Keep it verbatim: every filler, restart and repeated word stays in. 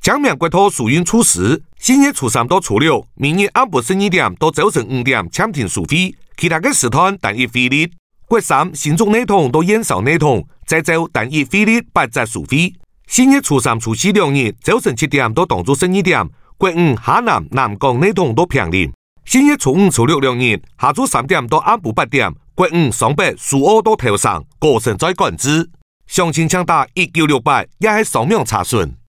江面国土属运处时，新月初三到初六，明日暗晡十二点到早晨五点暂停收费，其他嘅时段单一费率。国三新竹内统到燕巢内统，再走单一费率八折收费。新月初三、初四两日，早晨七点到当作十二点，国五下南南港内统到平林。新月初五、初六两日，下晝三點到暗晡八點，國五、雙北、蘇澳到頭上，過程再管制。詳情請打一九六八，也係掃描查詢。